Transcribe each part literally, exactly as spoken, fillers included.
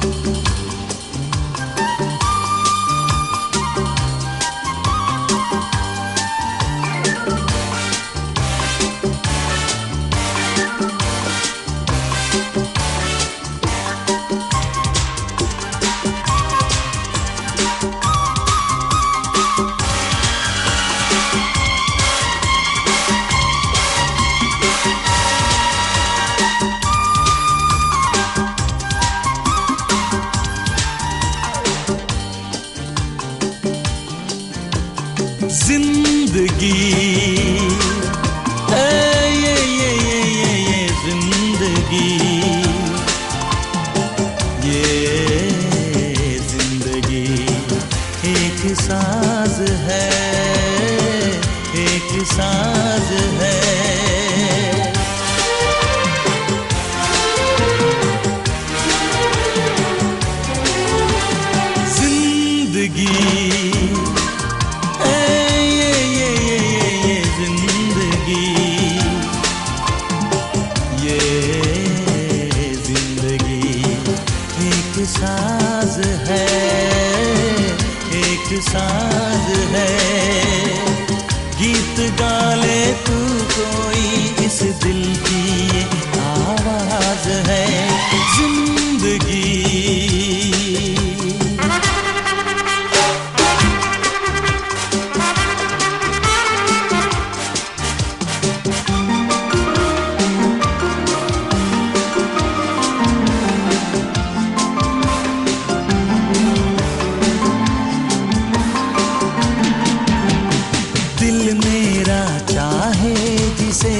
जिंदगी ए ये ये ये ये ये जिंदगी, ये जिंदगी एक साज है, एक साज है। जिंदगी साज है, एक साज है। गीत गाले तू कोई इस दिल की ये आवाज है जिंदगी। दिल मेरा चाहे जिसे,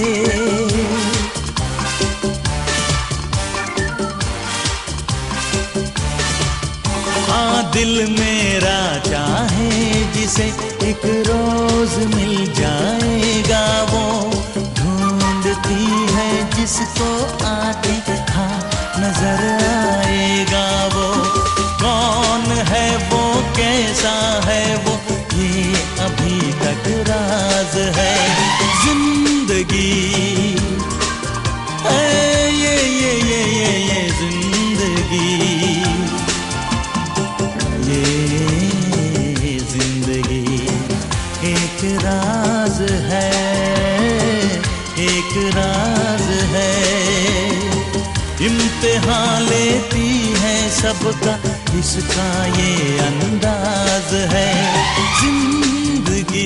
हाँ दिल मेरा चाहे जिसे एक रोज मिल जाएगा वो। ढूंढती है जिसको आके हाँ नजर आएगा वो। कौन है वो, कैसा है वो, ये अभी तक राज है जिंदगी। ए ये ये ये ये ये जिंदगी, ये जिंदगी एक राज है, एक राज है। इम्तिहान लेती है सबका, इसका ये अंदाज है जिंदगी।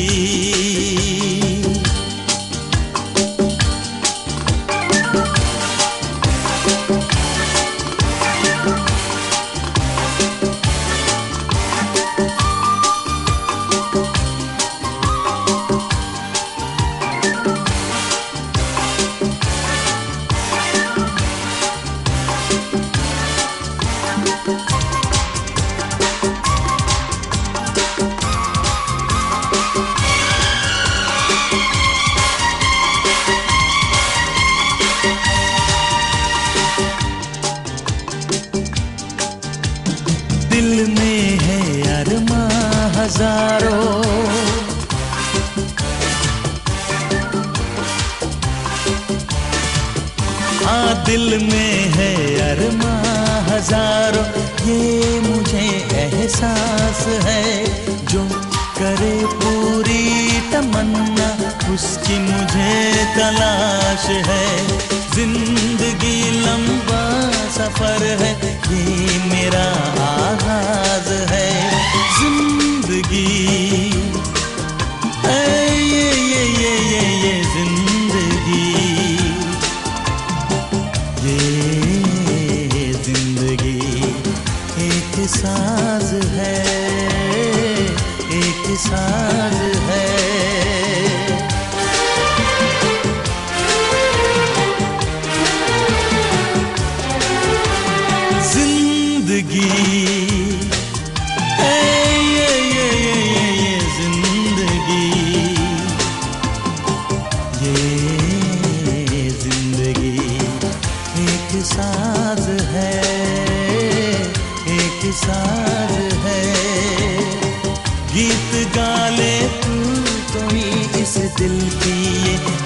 दिल में है अरमां हजारों, हाँ दिल में है अरमां हजारों। ये मुझे एहसास है, जो करे पूरी तमन्ना उसकी मुझे तलाश है। जिंदगी लंबा सफर है, ये मेरा आगाज है जिंदगी। ए ये ये ये ये ये जिंदगी, ये जिंदगी एक साज है, एक साज है। जिंदगी ए ये ये ये ये ये जिंदगी, ये जिंदगी एक साज है, एक साज है। गीत गाले तू कोई इस दिल की ये